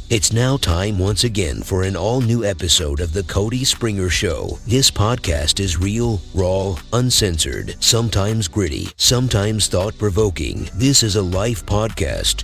It's now time once again for an all-new episode of The Cody Springer Show. This podcast is real, raw, uncensored, sometimes gritty, sometimes thought-provoking. This is a life podcast.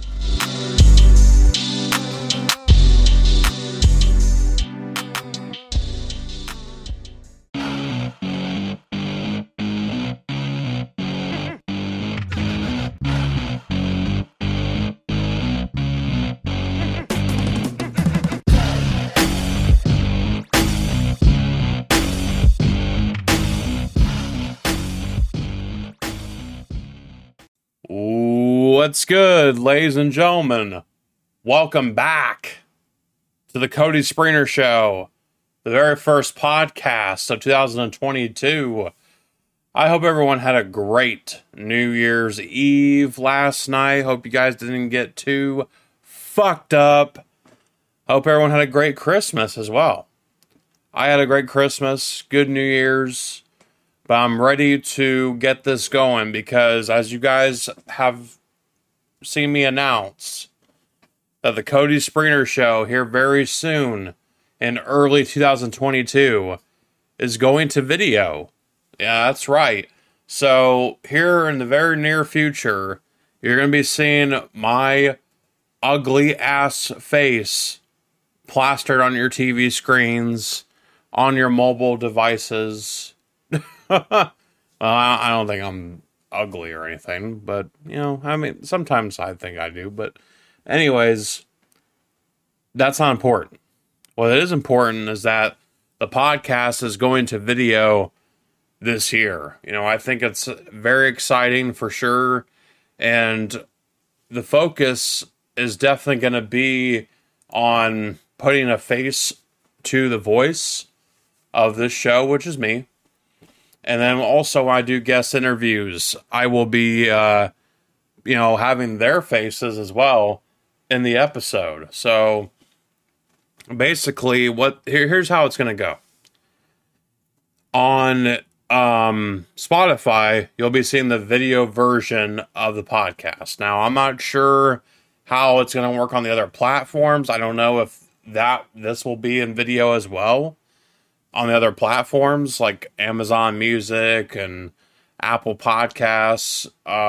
What's good, ladies and gentlemen? Welcome back to the Cody Springer Show, the very first podcast of 2022. I hope everyone had a great New Year's Eve last night. Hope you guys didn't get too fucked up. Hope everyone had a great Christmas as well. I had a great Christmas, good New Year's, but I'm ready to get this going because as you guys have seen me announce that the Cody Springer Show here very soon in early 2022 is going to video. Yeah, that's right. So here in the very near future, you're going to be seeing my ugly ass face plastered on your TV screens, on your mobile devices. I don't think I'm ugly or anything, but you know, I mean, sometimes I think I do, but anyways, that's not important. What is important is that the podcast is going to video this year. You know, I think it's very exciting for sure, and the focus is definitely going to be on putting a face to the voice of this show, which is me. And then also when I do guest interviews, I will be, having their faces as well in the episode. So basically here's how it's going to go. On Spotify, you'll be seeing the video version of the podcast. Now, I'm not sure how it's going to work on the other platforms. I don't know if this will be in video as well on the other platforms like Amazon Music and Apple Podcasts.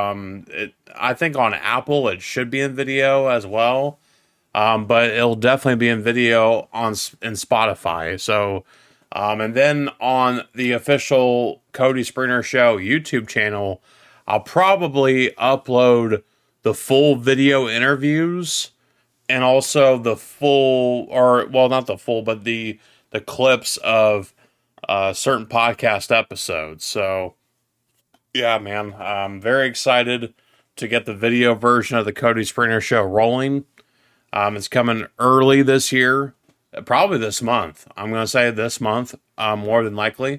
I think on Apple it should be in video as well, but it'll definitely be in video in Spotify. So, and then on the official Cody Springer Show YouTube channel, I'll probably upload the full video interviews and also the full, or well, not the full, but the clips of certain podcast episodes. So yeah, man, I'm very excited to get the video version of the Cody Springer Show rolling. It's coming early this year, probably this month. I'm going to say this month, more than likely.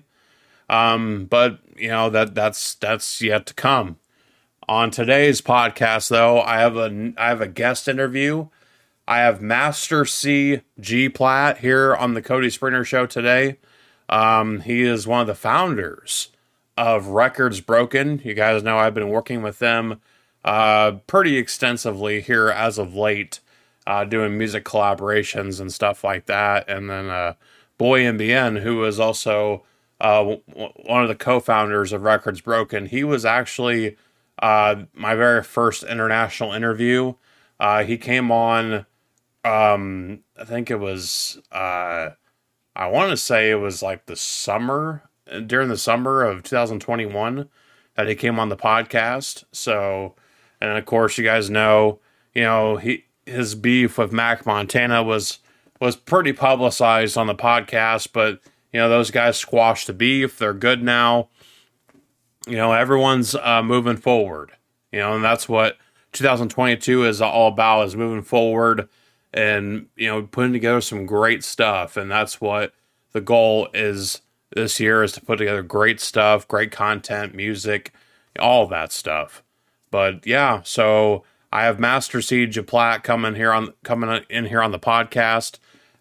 But you know, that's yet to come. On today's podcast though, I have a guest interview. I have Master C. G. Platt here on the Cody Springer Show today. He is one of the founders of Records Broken. You guys know I've been working with them pretty extensively here as of late, doing music collaborations and stuff like that. And then Boy MBN, who is also one of the co-founders of Records Broken. He was actually my very first international interview. He came on, I think it was, I want to say it was like during the summer of 2021 that he came on the podcast. So, and of course you guys know, his beef with Mac Montana was pretty publicized on the podcast, but those guys squashed the beef. They're good now. Everyone's moving forward, and that's what 2022 is all about, is moving forward and, putting together some great stuff. And that's what the goal is this year, is to put together great stuff, great content, music, all that stuff. But yeah, so I have Master C. G. Platt coming in here on the podcast.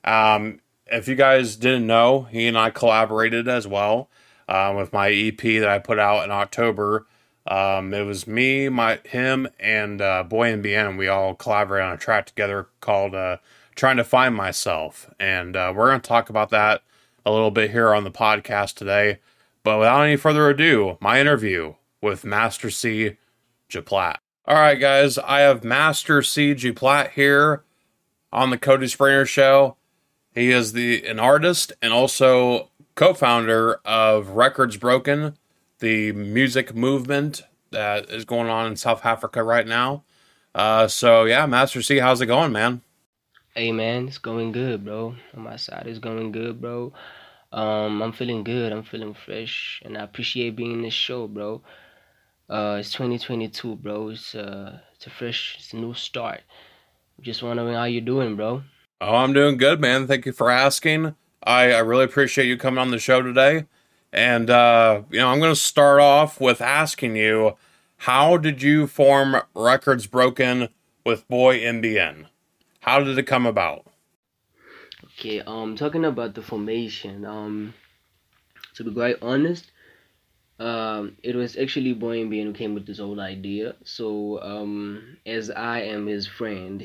If you guys didn't know, he and I collaborated as well with my EP that I put out in October. It was me, him, and Boy MBN. We all collaborated on a track together called trying to find myself. And we're going to talk about that a little bit here on the podcast today. But without any further ado, my interview with Master C. Geplatte. All right, guys, I have Master C. Geplatte here on the Cody Springer Show. He is an artist and also co-founder of Records Broken, the music movement that is going on in South Africa right now. So yeah, Master C, how's it going, man? Hey man, it's going good, bro. On my side, it's going good, bro. I'm feeling good. I'm feeling fresh, and I appreciate being in this show, bro. It's 2022, bro. It's a fresh, it's a new start. Just wondering how you doing, bro. Oh, I'm doing good, man. Thank you for asking. I really appreciate you coming on the show today. And, I'm going to start off with asking you, how did you form Records Broken with Boy MBN? How did it come about? Okay, talking about the formation, to be quite honest, it was actually Boy MBN who came with this whole idea. So, as I am his friend,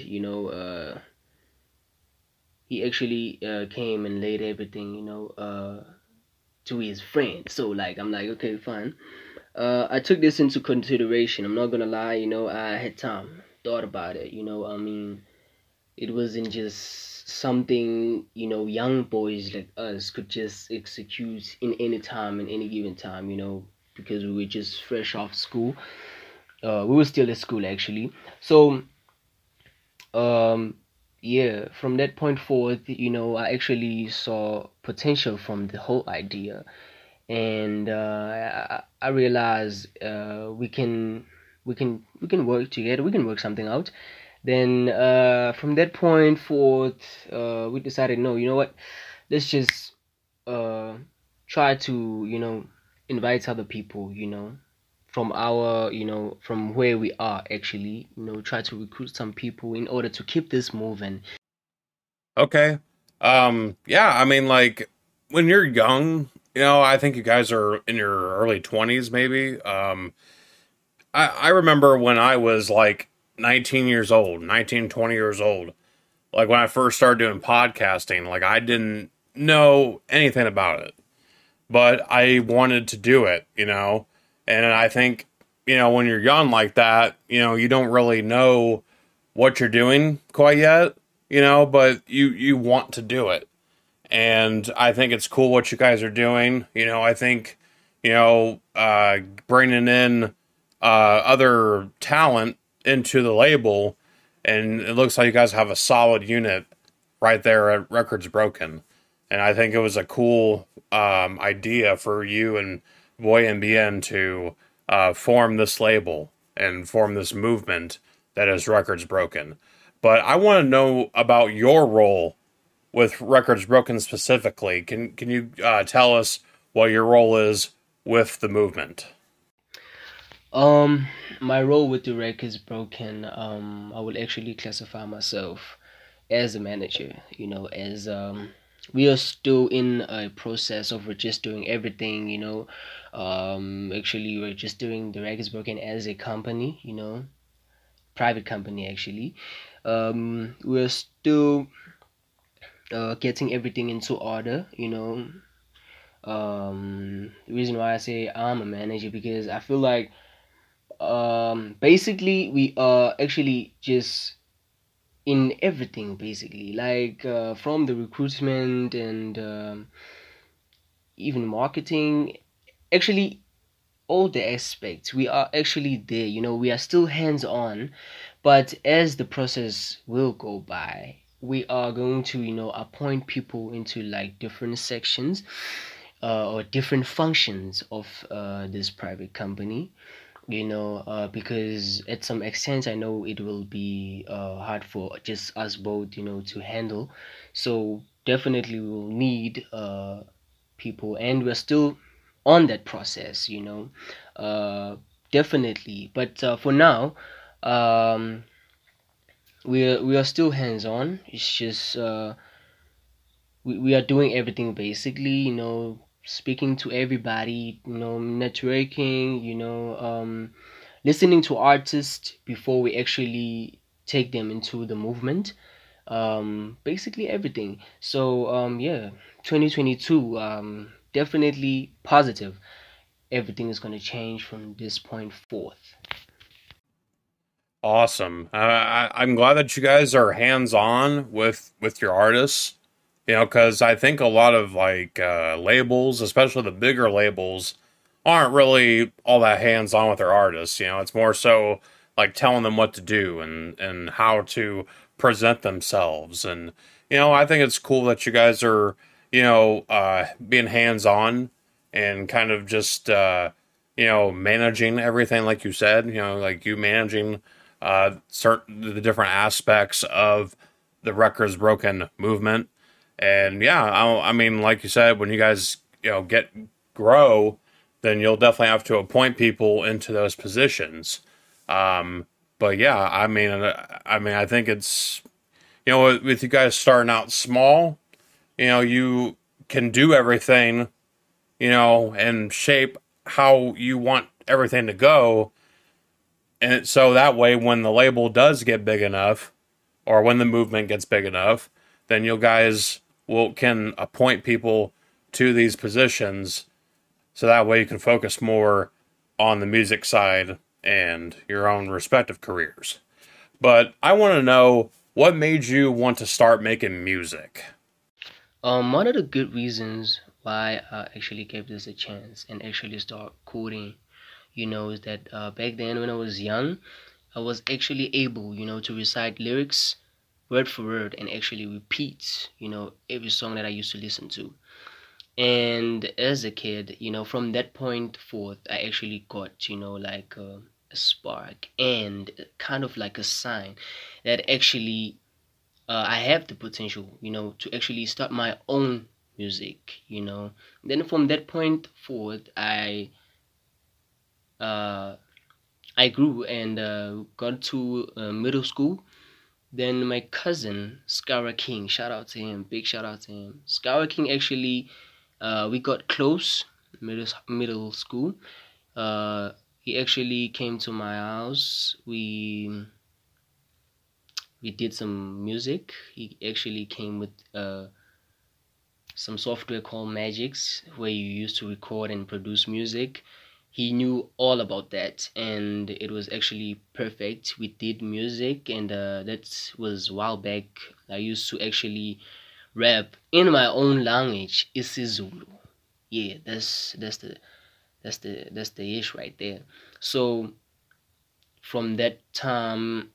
he actually came and laid everything, to his friend. So I'm like, okay, fine. I took this into consideration. I'm not gonna lie, I had time, thought about it. It wasn't just something young boys like us could just execute in any time, in any given time. Because we were just fresh off school. We were still at school actually. So yeah, from that point forward, I actually saw potential from the whole idea, and I realized we can work together. We can work something out. Then from that point forward, we decided, no, you know what? Let's just try to invite other people, from our from where we are actually, try to recruit some people in order to keep this moving. Okay. Yeah, I mean, when you're young, I think you guys are in your early 20s, maybe. I remember when I was 19 years old, 19, 20 years old, when I first started doing podcasting, I didn't know anything about it, but I wanted to do it, and I think, when you're young like that, you don't really know what you're doing quite yet, but you want to do it. And I think it's cool what you guys are doing. I think, bringing in other talent into the label, and it looks like you guys have a solid unit right there at Records Broken. And I think it was a cool idea for you and Boy MBN to form this label and form this movement that is Records Broken. But I want to know about your role with Records Broken specifically. Can you tell us what your role is with the movement? My role with the Records Broken, I would actually classify myself as a manager. As we are still in a process of registering everything. Actually, we're just doing the Records Broken as a company. Private company actually. We're still getting everything into order. The reason why I say I'm a manager, because I feel like basically we are actually just in everything, basically, from the recruitment and even marketing, actually all the aspects we are actually there. We are still hands on, but as the process will go by, we are going to appoint people into different sections or different functions of this private company, because at some extent I know it will be hard for just us both to handle. So definitely we will need people, and we're still on that process, definitely. But for now, we are still hands on. It's just we are doing everything basically, speaking to everybody, networking, listening to artists before we actually take them into the movement. basically everything. So yeah, 2022, definitely positive. Everything is going to change from this point forth. Awesome. I'm glad that you guys are hands on with your artists. You know, because I think a lot of like labels, especially the bigger labels, aren't really all that hands on with their artists. You know, it's more so like telling them what to do and how to present themselves. And you know, I think it's cool that you guys are being hands on and kind of just managing everything like you said. You know, like you managing certain the different aspects of the Records Broken movement. And yeah, I mean, like you said, when you guys get grow, then you'll definitely have to appoint people into those positions. But yeah, I think it's with you guys starting out small, you can do everything, and shape how you want everything to go. And so that way, when the label does get big enough, or when the movement gets big enough, then you guys can appoint people to these positions. So that way you can focus more on the music side and your own respective careers. But I want to know what made you want to start making music. One of the good reasons why I actually gave this a chance and actually start coding, is that back then when I was young, I was actually able, to recite lyrics word for word and actually repeat, every song that I used to listen to. And as a kid, from that point forth, I actually got, like a spark and kind of like a sign that actually I have the potential, to actually start my own music. Then from that point forward, uh, I grew and got to middle school. Then my cousin Scara King, shout out to him, big shout out to him. Scara King actually, we got close middle school. He actually came to my house. We did some music. He actually came with some software called Magix, where you used to record and produce music. He knew all about that, and it was actually perfect. We did music, and that was a while back. I used to actually rap in my own language, isiZulu. Yeah, that's the ish right there. So from that time,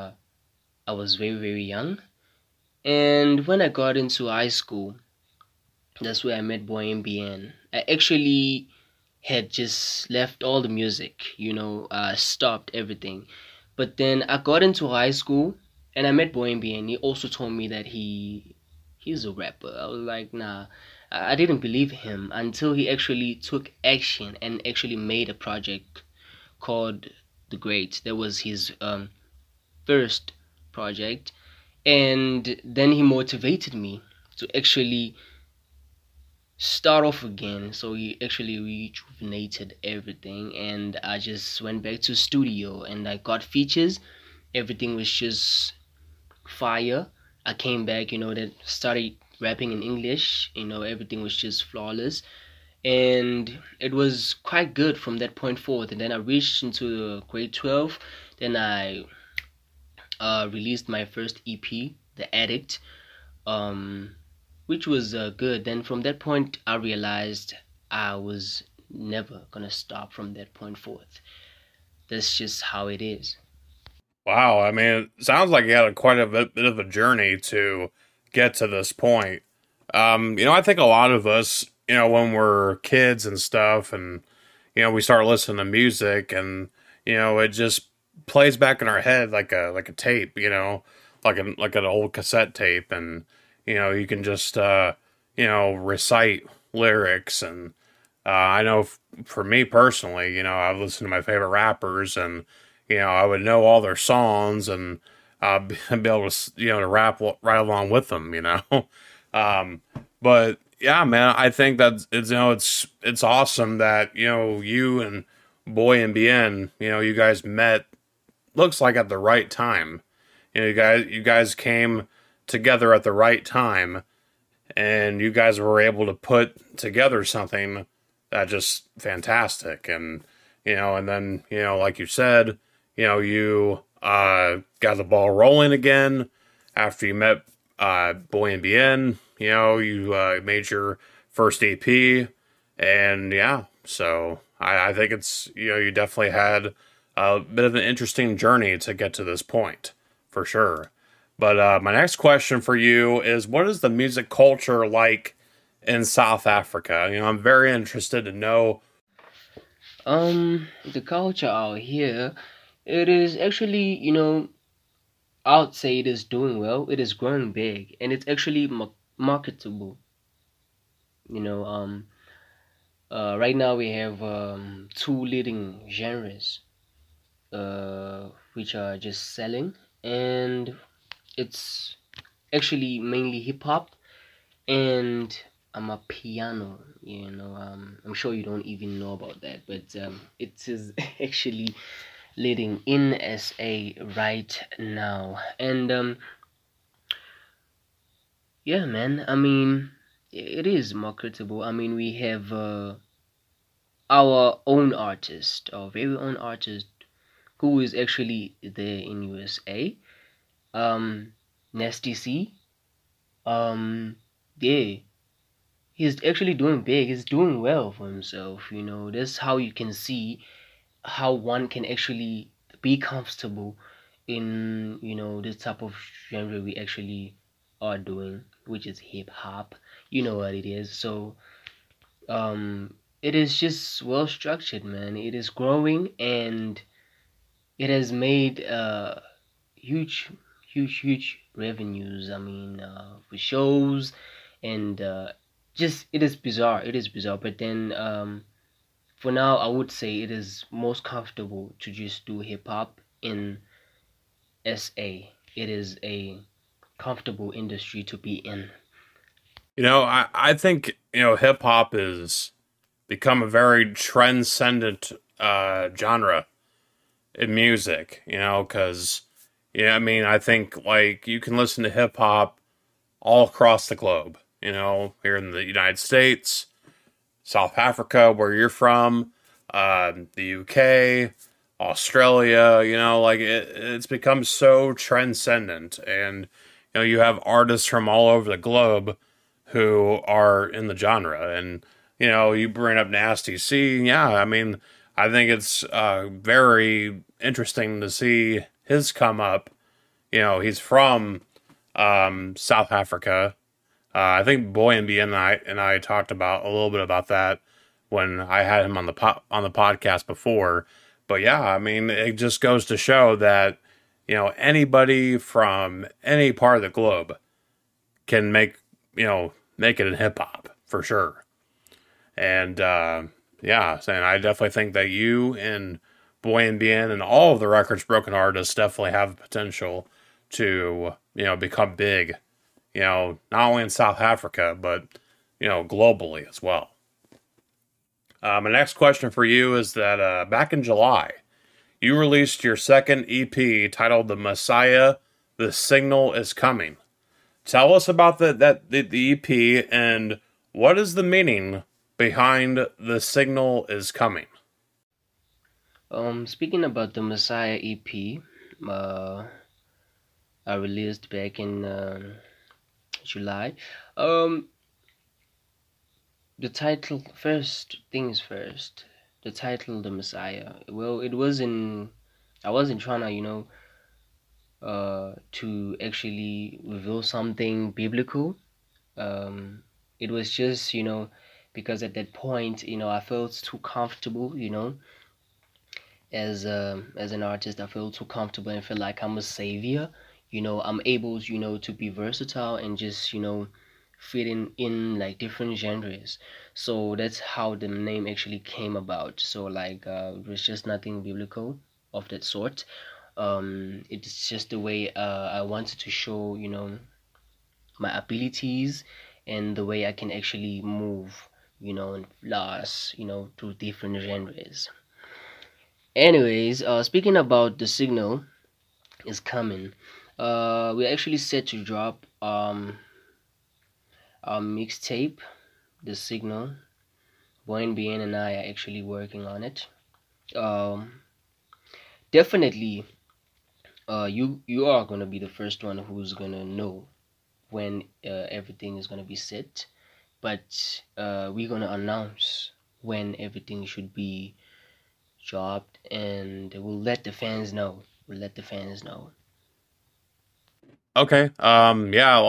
I was very very young, and when I got into high school, that's where I met Boy MBN. I actually had just left all the music, stopped everything. But then I got into high school and I met Boy MBN. He also told me that he's a rapper. I was like, nah. I didn't believe him until he actually took action and actually made a project called The Great. That was his first project. And then he motivated me to actually start off again. So he actually rejuvenated everything, and I just went back to studio and I got features. Everything was just fire. I came back, that started rapping in English. Everything was just flawless, and it was quite good from that point forward. And then I reached into grade 12. Then I released my first EP, The Addict. Which was good. Then from that point, I realized I was never gonna stop from that point forth. That's just how it is. Wow, I mean, it sounds like you had quite a bit of a journey to get to this point. I think a lot of us, when we're kids and stuff, and we start listening to music, and it just plays back in our head like a tape, like an old cassette tape, and you can just recite lyrics. And I know for me personally, I've listened to my favorite rappers, and I would know all their songs, and be able to to rap right along with them. But yeah, man, I think that it's awesome that you and Boy MBN, you guys met. Looks like at the right time. You guys came together at the right time, and you guys were able to put together something that just fantastic. And and then like you said, you got the ball rolling again after you met Boy and Bien. You made your first EP, and yeah, so I think it's you definitely had a bit of an interesting journey to get to this point, for sure. But my next question for you is, what is the music culture like in South Africa? I'm very interested to know. The culture out here, it is actually, I would say it is doing well. It is growing big, and it's actually marketable. You know, right now we have two leading genres, which are just selling, and it's actually mainly hip hop and I'm a piano. I'm sure you don't even know about that, but it is actually leading in SA right now. And yeah, man. I mean, it is marketable. I mean, we have our own artist, our very own artist, who is actually there in USA. Nasty C. Yeah, he's actually doing big. He's doing well for himself. That's how you can see how one can actually be comfortable in this type of genre we actually are doing, which is hip hop. You know what it is. So it is just well structured, man. It is growing, and it has made huge, huge revenues. I mean, for shows, and just it is bizarre. It is bizarre. But then, for now, I would say it is most comfortable to just do hip hop in SA. It is a comfortable industry to be in. I think hip hop is become a very transcendent genre in music. Because I mean, I think like you can listen to hip hop all across the globe. Here in the United States, South Africa, where you're from, the UK, Australia. Like it's become so transcendent, and you have artists from all over the globe who are in the genre. And you bring up Nasty C. Yeah, I mean, I think it's very interesting to see his come up. He's from South Africa. I think Boy and Bien and I talked about a little bit about that when I had him on the podcast before. But yeah, I mean, it just goes to show that anybody from any part of the globe can make it in hip hop for sure. And yeah, and I definitely think that you and Boy and Bien and all of the Records Broken artists definitely have the potential to become big. Not only in South Africa, but, globally as well. My next question for you is that back in July, you released your second EP titled The Messiah, The Signal Is Coming. Tell us about the EP and what is the meaning behind The Signal Is Coming. Speaking about the Messiah EP, I released back in July. The title, first things first. The title, The Messiah. Well, I wasn't trying to, to actually reveal something biblical. It was just, because at that point, I felt too comfortable, as an artist. I felt too comfortable and feel like I'm a savior. I'm able, to be versatile and just, fit in like different genres. So that's how the name actually came about. So like it was just nothing biblical of that sort. It's just the way I wanted to show, my abilities and the way I can actually move, and floss, through different genres. Anyways, speaking about The Signal Is Coming, we're actually set to drop um our mixtape, The Signal. Boy BN and I are actually working on it. Um, Definitely, you are gonna be the first one who's gonna know when everything is gonna be set, but we're gonna announce when everything should be dropped, and we'll let the fans know. We'll let the fans know. Okay. Yeah.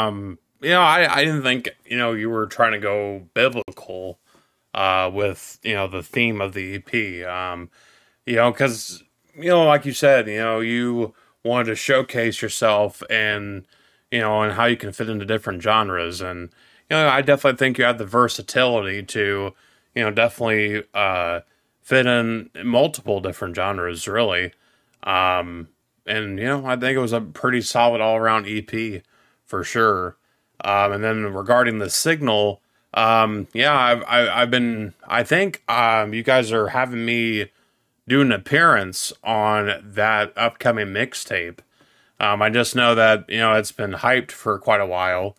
I didn't think, you were trying to go biblical, with, the theme of the EP. Because, like you said, you wanted to showcase yourself and, and how you can fit into different genres. And, I definitely think you have the versatility to, definitely, fit in multiple different genres, really. Um, and I think it was a pretty solid all around EP for sure. And then regarding the signal, yeah, I've been. I think you guys are having me do an appearance on that upcoming mixtape. I just know that it's been hyped for quite a while.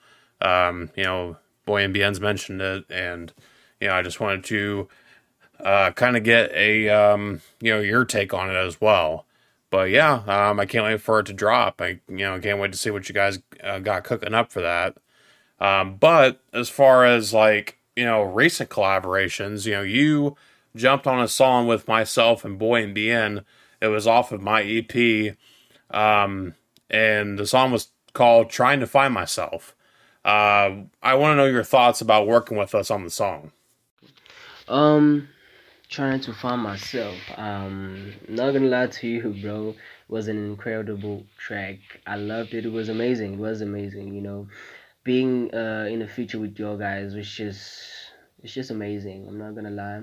Boy and Bien's mentioned it, and I just wanted to kind of get a your take on it as well. But yeah, I can't wait for it to drop. I can't wait to see what you guys got cooking up for that. But as far as like recent collaborations, you jumped on a song with myself and Boy and Bien. It was off of my EP, and the song was called "Trying to Find Myself." I want to know your thoughts about working with us on the song. Um, Trying to find myself. Not gonna lie to you, bro. It was an incredible track. I loved it. It was amazing. It was amazing. Being in the future with your guys was just amazing. I'm not gonna lie.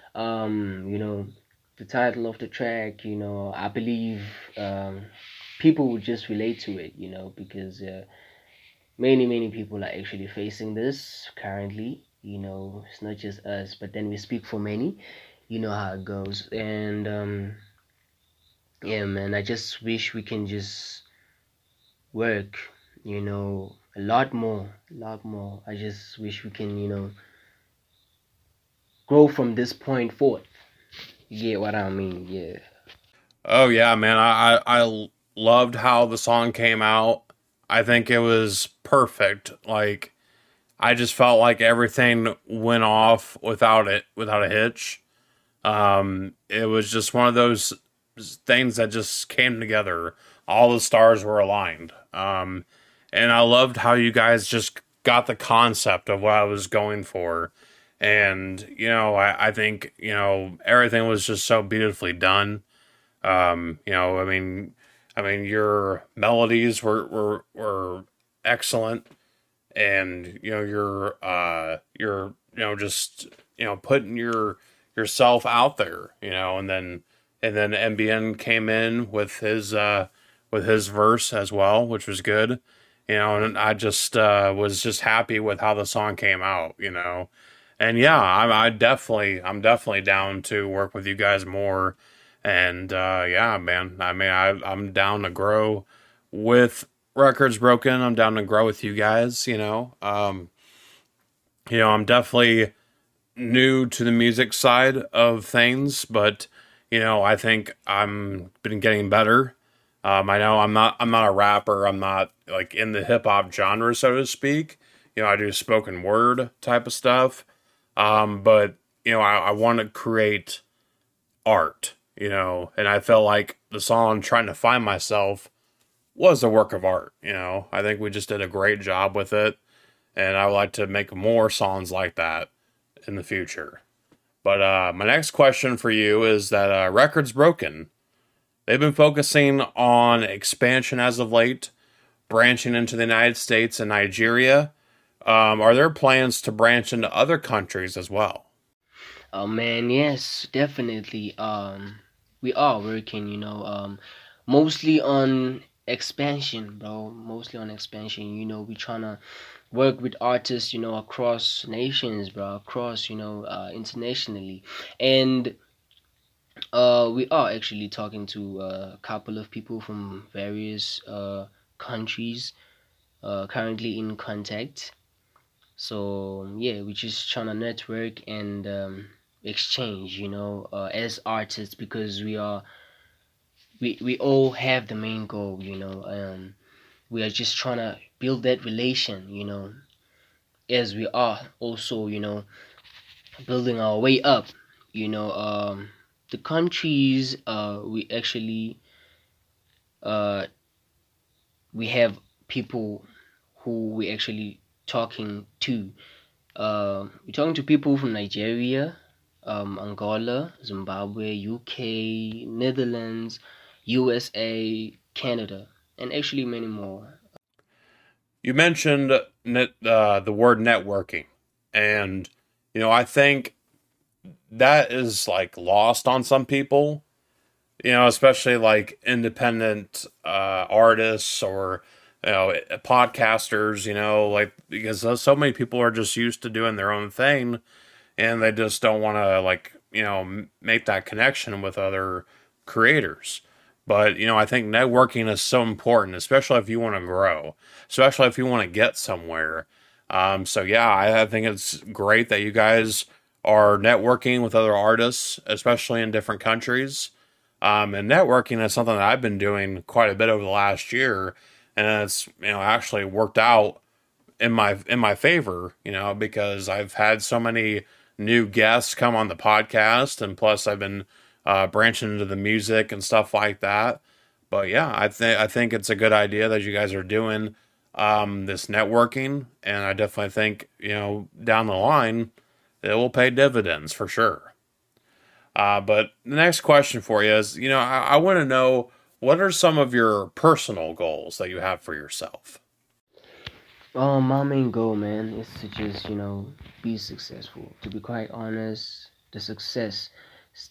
The title of the track. I believe people would just relate to it. Because many people are actually facing this currently. It's not just us, but then we speak for many. You know how it goes, and yeah, man. I just wish we can just work. A lot more, a lot more. I just wish we can, grow from this point forward. You get what I mean? Yeah. Oh yeah, man. I loved how the song came out. I think it was perfect. Like I just felt like everything went off without a hitch. It was just one of those things that just came together. All the stars were aligned. And I loved how you guys just got the concept of what I was going for. And, I think, everything was just so beautifully done. Your melodies were excellent, and you're just putting yourself out there, and then MBN came in with his verse as well, which was good, and I just was just happy with how the song came out, and yeah, I'm definitely down to work with you guys more. And yeah, man. I mean, I'm down to grow with Records Broken. I'm down to grow with you guys. I'm definitely new to the music side of things, but I think I'm been getting better. I know I'm not a rapper. I'm not like in the hip hop genre, so to speak. I do spoken word type of stuff. But I want to create art, and I felt like the song "Trying to Find Myself" was a work of art. I think we just did a great job with it, and I would like to make more songs like that in the future. But my next question for you is that Records Broken, they've been focusing on expansion as of late, branching into the United States and Nigeria. Are there plans to branch into other countries as well? Oh man, yes, definitely. We are working, mostly on expansion, bro. Mostly on expansion. We trying to work with artists, across nations, bro, across, internationally. And we are actually talking to a couple of people from various countries, currently in contact. So yeah, we just trying to network and exchange, as artists, because we all have the main goal. We are just trying to build that relation, as we are also, building our way up. You know, the countries we actually uh we have people who we actually talking to. We're talking to people from Nigeria, Angola, Zimbabwe, UK, Netherlands, USA, Canada, and actually many more. You mentioned the word networking, and I think that is like lost on some people. Especially like independent artists or podcasters. Like because so many people are just used to doing their own thing, and they just don't want to like make that connection with other creators. But I think networking is so important, especially if you want to grow, especially if you want to get somewhere. So yeah, I think it's great that you guys are networking with other artists, especially in different countries. And networking is something that I've been doing quite a bit over the last year, and it's actually worked out in my favor, because I've had so many new guests come on the podcast, and plus I've been branching into the music and stuff like that. But yeah, I think it's a good idea that you guys are doing this networking, and I definitely think down the line it will pay dividends for sure. But the next question for you is, I want to know what are some of your personal goals that you have for yourself? My main goal, man, is to just be successful. To be quite honest, the success is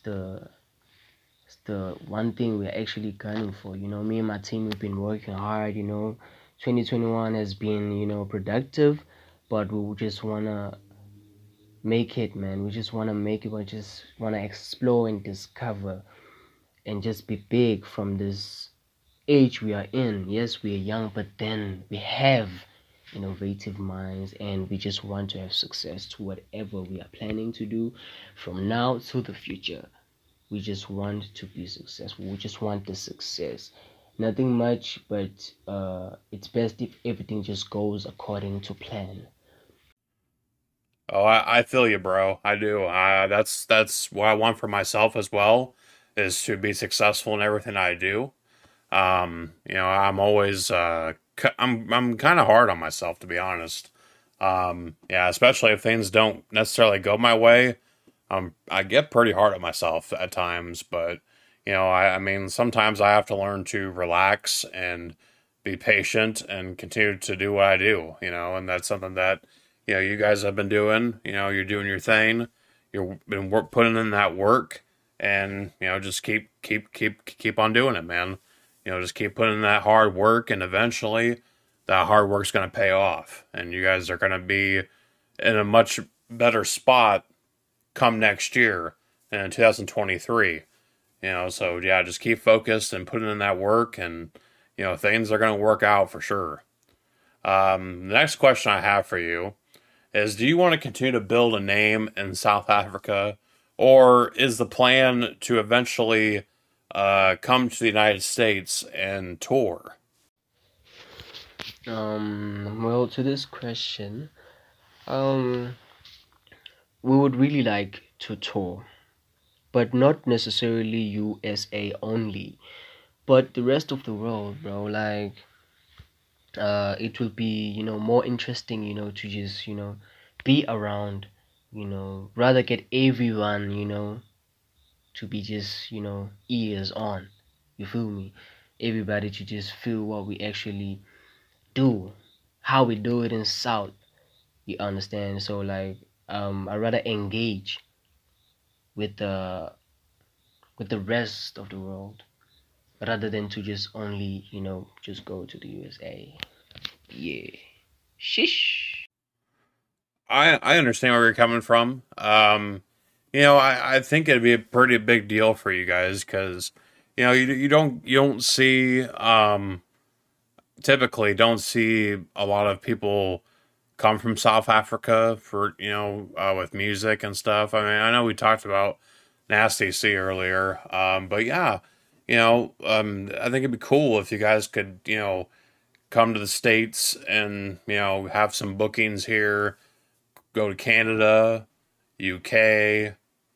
the one thing we're actually gunning for. Me and my team, we've been working hard. 2021 has been productive, but we just wanna make it, man. We just wanna make it. We just wanna explore and discover and just be big from this age we are in. Yes, we are young, but then we have innovative minds, and we just want to have success to whatever we are planning to do from now to the future. We just want to be successful. We just want the success. Nothing much, but it's best if everything just goes according to plan. Oh, I feel you, bro. I do. That's what I want for myself as well, is to be successful in everything I do. I'm always I'm kind of hard on myself, to be honest. Yeah, especially if things don't necessarily go my way. I get pretty hard on myself at times, but I mean, sometimes I have to learn to relax and be patient and continue to do what I do. And that's something that you guys have been doing. You're doing your thing. You've been putting in that work, and just keep on doing it, man. Just keep putting in that hard work, and eventually that hard work's going to pay off, and you guys are going to be in a much better spot come next year in 2023. So yeah, just keep focused and putting in that work, and things are going to work out for sure. The next question I have for you is, do you want to continue to build a name in South Africa, or is the plan to eventually come to the United States and tour? Well, to this question, um, we would really like to tour, but not necessarily USA only, but the rest of the world, bro. Like, it will be, more interesting, to just, be around, rather get everyone, to be just, ears on. You feel me? Everybody to just feel what we actually do, how we do it in South. You understand? So like, I rather engage with the rest of the world rather than to just only just go to the USA. Yeah. Shish. I understand where you're coming from. I think it'd be a pretty big deal for you guys because you don't see typically don't see a lot of people come from South Africa for, with music and stuff. I mean, I know we talked about Nasty C earlier, but yeah, I think it'd be cool if you guys could, come to the States and, have some bookings here, go to Canada, UK,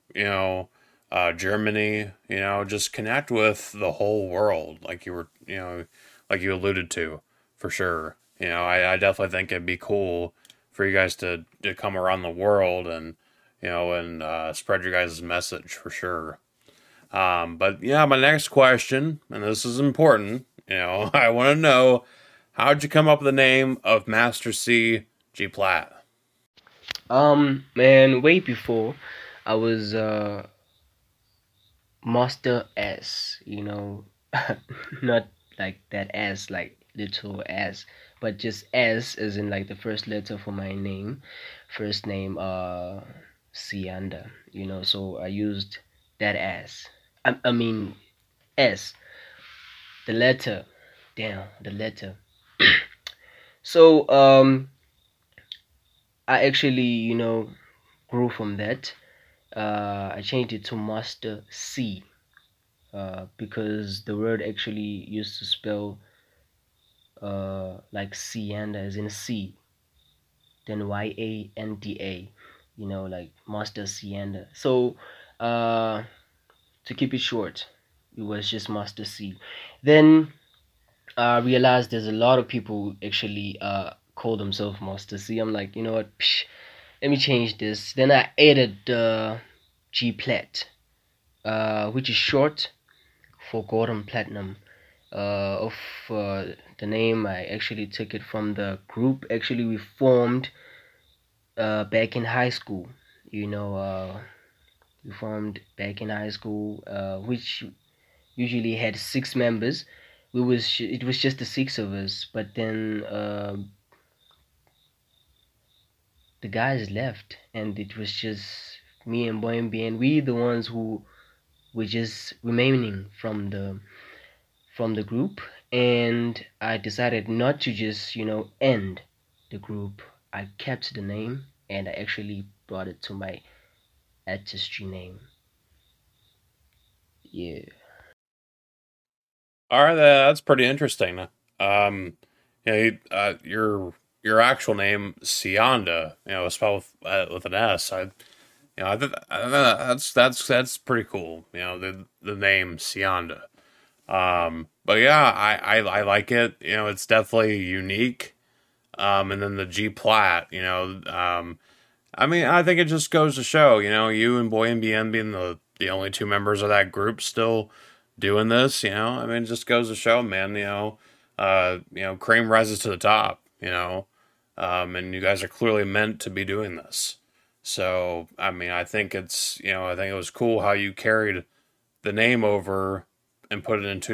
Germany, just connect with the whole world, like you were, like you alluded to, for sure. I definitely think it'd be cool for you guys to come around the world and, spread your guys' message for sure. But yeah, my next question, and this is important, I want to know, how'd you come up with the name of Master C G Plat? Man, way before I was Master S, not like that S, like little S, but just S as in like the first letter for my name, first name, Sianda, so I used that S. I mean, S, the letter, damn, the letter. So, I actually, grew from that. I changed it to Master C, because the word actually used to spell like Sianda as in C, then Yanda, like Master Sianda. So to keep it short, it was just Master C. Then I realized there's a lot of people actually call themselves Master C. I'm like, you know what? Psh, let me change this. Then I added G Plat, which is short for Gordon Platinum. Of the name, I actually took it from the group actually we formed back in high school. We formed back in high school, which usually had 6 members. It was just the 6 of us, but then the guys left, and it was just me and Boyembi, and we the ones who were just remaining from the group. And I decided not to just end the group. I kept the name, and I actually brought it to my artistry name. Yeah. All right, that's pretty interesting. Your actual name Sianda, spelled with an S. That's pretty cool. The name Sianda. But yeah, I like it. It's definitely unique. And then the G Plat. I mean, I think it just goes to show. You and Boy MBM being the only 2 members of that group still doing this. I mean, it just goes to show, man. Cream rises to the top. And you guys are clearly meant to be doing this. So, I mean, I think I think it was cool how you carried the name over and put it into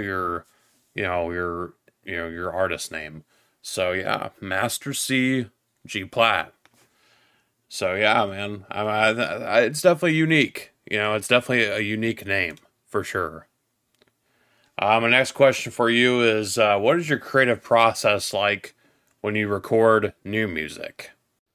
your artist name. So yeah, Master C G Plat. So yeah, man, it's definitely unique. It's definitely a unique name for sure. My next question for you is, what is your creative process like when you record new music?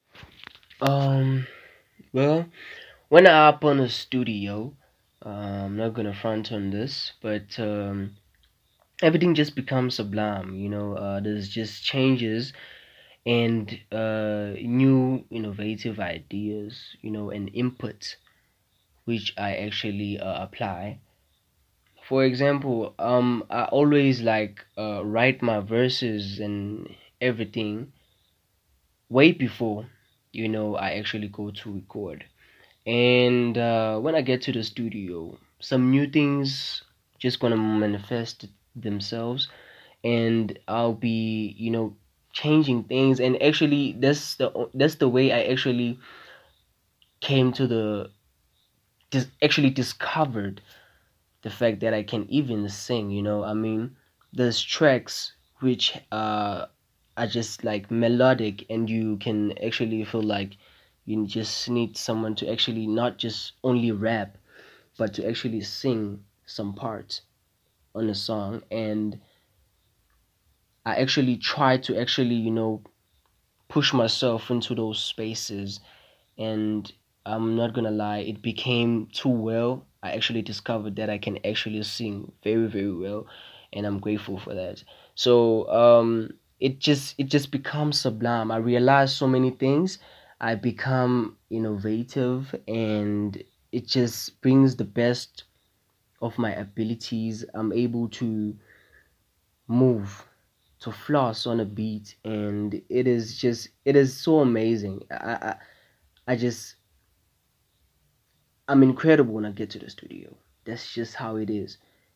Well, when I open a studio, I'm not gonna front on this, but everything just becomes sublime. There's just changes and new innovative ideas, and inputs which I actually apply. For example, I always like write my verses and everything way before I actually go to record. And when I get to the studio, some new things just gonna manifest themselves, and I'll be changing things. And actually, that's the way I actually came to actually discovered the fact that I can even sing. I mean, there's tracks which are just like melodic, and you can actually feel like you just need someone to actually not just only rap, but to actually sing some parts on a song. And I actually tried to actually, push myself into those spaces, and I'm not gonna lie, it became too well. I actually discovered that I can actually sing very, very well, and I'm grateful for that. So it just becomes sublime. I realized so many things. I become innovative, and it just brings the best of my abilities. I'm able to move, to floss on a beat, and it is so amazing. I just I'm incredible when I get to the studio. That's just how it is.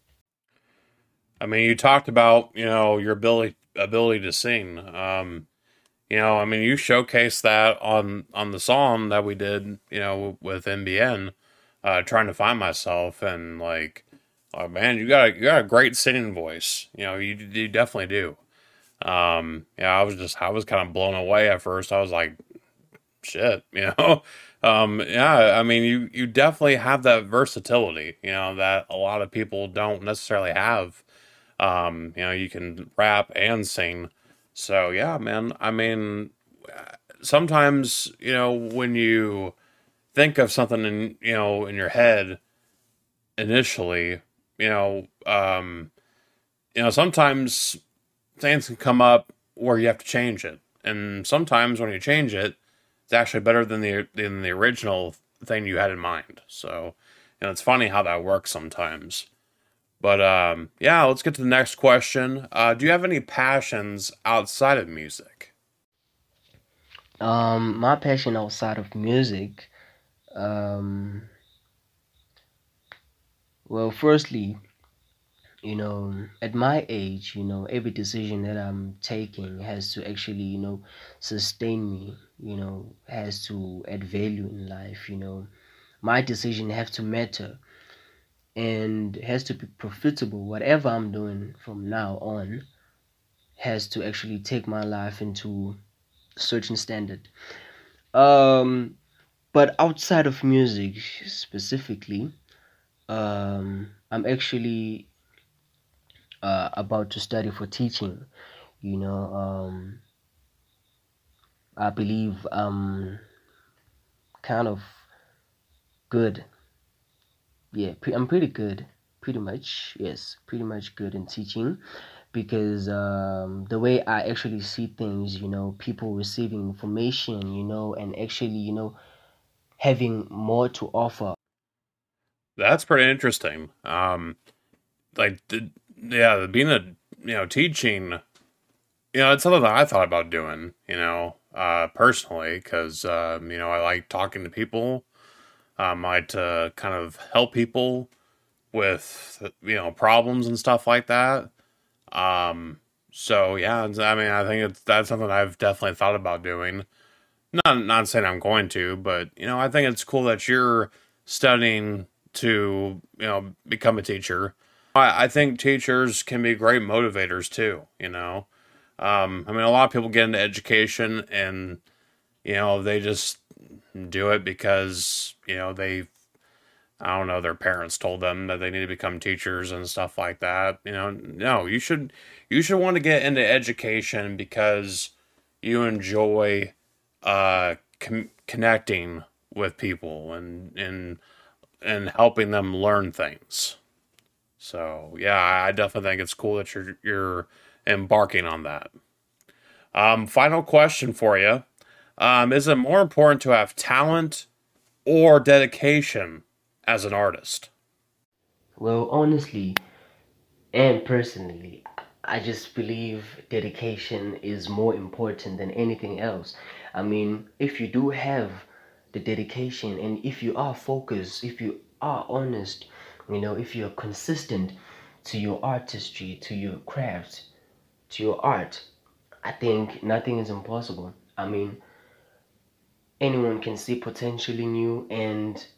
I mean, you talked about, your ability to sing. I mean, you showcased that on the song that we did, with NBN, trying to find myself, and like, oh man, you got a great singing voice. You definitely do. Yeah, I was kind of blown away at first. I was like, shit, yeah, I mean, you definitely have that versatility, that a lot of people don't necessarily have. You can rap and sing. So yeah, man. I mean, sometimes, when you think of something in your head initially, you know, um, sometimes things can come up where you have to change it. And sometimes when you change it, it's actually better than the original thing you had in mind. So, it's funny how that works sometimes. But yeah, let's get to the next question. Do you have any passions outside of music? My passion outside of music, um, well, firstly, at my age, every decision that I'm taking has to actually, sustain me, has to add value in life, My decision have to matter and has to be profitable. Whatever I'm doing from now on has to actually take my life into a certain standard. Um, but outside of music specifically, I'm actually about to study for teaching. You know, I believe I'm kind of good. Yeah, I'm pretty good. Pretty much, yes, pretty much good in teaching because the way I actually see things, people receiving information, and actually, having more to offer. That's pretty interesting. Like, yeah, being a, teaching, it's something that I thought about doing, personally, because, I like talking to people. I like to kind of help people with, problems and stuff like that. Um, so yeah, I mean, I think that's something I've definitely thought about doing. Not saying I'm going to, but I think it's cool that you're studying to become a teacher. I think teachers can be great motivators too. I mean, a lot of people get into education and they just do it because they, I don't know, their parents told them that they need to become teachers and stuff like that. No, you should want to get into education because you enjoy connecting with people and helping them learn things. So yeah, I definitely think it's cool that you're embarking on that. Final question for you: is it more important to have talent or dedication as an artist? Well, honestly and personally, I just believe dedication is more important than anything else. I mean, if you do have the dedication and if you are focused, if you are honest, if you're consistent to your artistry, to your craft, to your art, I think nothing is impossible. I mean, anyone can see potential in you, and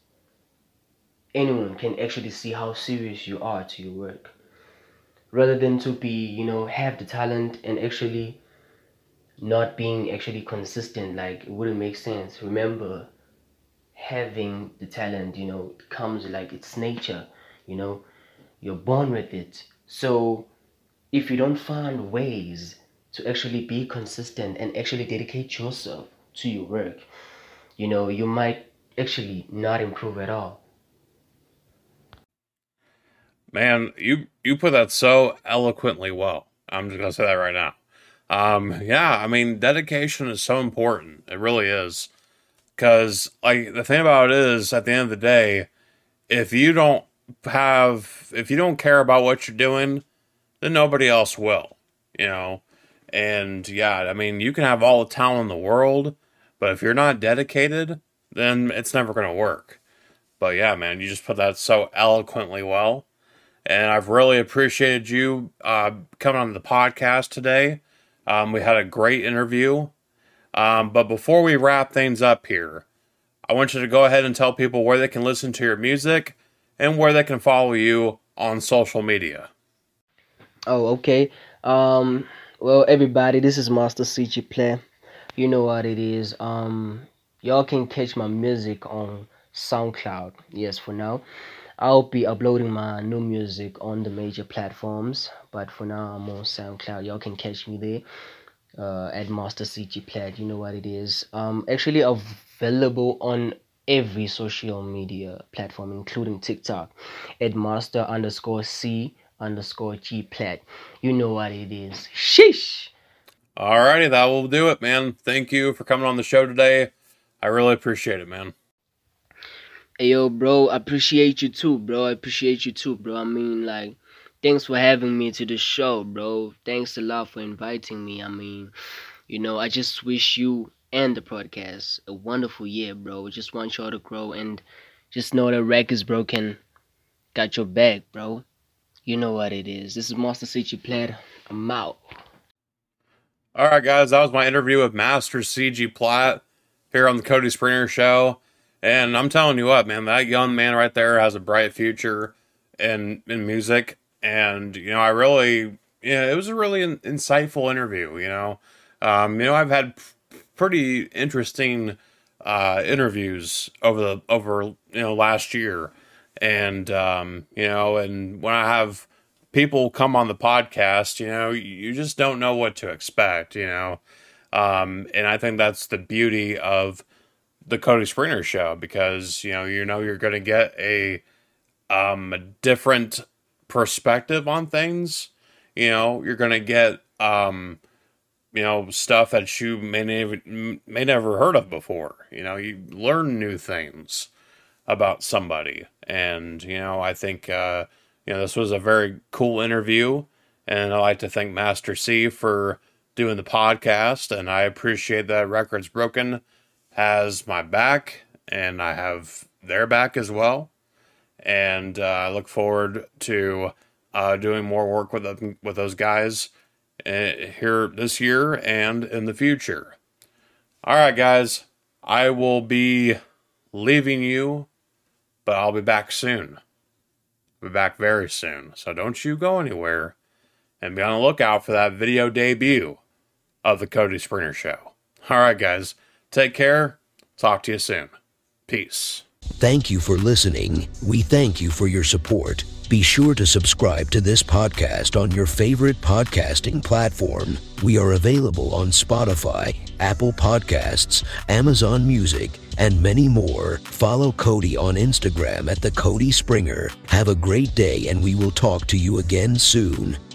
anyone can actually see how serious you are to your work. Rather than to be, have the talent and actually not being actually consistent, like it wouldn't make sense. Remember, having the talent, comes like it's nature, you know, you're born with it. So if you don't find ways to actually be consistent and actually dedicate yourself to your work, you might actually not improve at all. Man, you put that so eloquently well. I'm just gonna say that right now. Yeah, I mean, dedication is so important. It really is. Because, like, the thing about it is, at the end of the day, if you don't if you don't care about what you're doing, then nobody else will, you know? And yeah, I mean, you can have all the talent in the world, but if you're not dedicated, then it's never going to work. But yeah, man, you just put that so eloquently well. And I've really appreciated you coming on the podcast today. We had a great interview. But before we wrap things up here, I want you to go ahead and tell people where they can listen to your music and where they can follow you on social media. Oh, okay. Well, everybody, this is Master CG Play. You know what it is. Y'all can catch my music on SoundCloud. Yes, for now. I'll be uploading my new music on the major platforms, but for now I'm on SoundCloud. Y'all can catch me there at Master CG Play. You know what it is. Actually available on every social media platform, including TikTok, at Master_C_G Plat. You know what it is. Sheesh. Alrighty, that will do it, man. Thank you for coming on the show today. I really appreciate it, man. Hey, yo, bro, I appreciate you too, bro. I mean, like, thanks for having me to the show, bro. Thanks a lot for inviting me. I mean, I just wish you and the podcast a wonderful year, bro. Just want y'all to grow and just know that Records Broken got your back, bro. You know what it is. This is Master CG Platt. I'm out. Alright, guys, that was my interview with Master CG Platt here on the Cody Springer Show. And I'm telling you what, man, that young man right there has a bright future in music. And, I really, it was a really insightful interview, I've had pretty interesting interviews over last year. And, and when I have people come on the podcast, you just don't know what to expect, and I think that's the beauty of the Cody Springer Show, because you're going to get a different perspective on things. You're going to get stuff that you may never heard of before. You learn new things about somebody, and I think this was a very cool interview, and I'd like to thank Master C for doing the podcast, and I appreciate that Records Broken has my back, and I have their back as well. And I look forward to doing more work with those guys here this year and in the future. All right, guys, I will be leaving you, but I'll be back soon. I'll be back very soon, so don't you go anywhere, and be on the lookout for that video debut of the Cody Springer Show. All right, guys. Take care. Talk to you soon. Peace. Thank you for listening. We thank you for your support. Be sure to subscribe to this podcast on your favorite podcasting platform. We are available on Spotify, Apple Podcasts, Amazon Music, and many more. Follow Cody on Instagram at The Cody Springer. Have a great day, and we will talk to you again soon.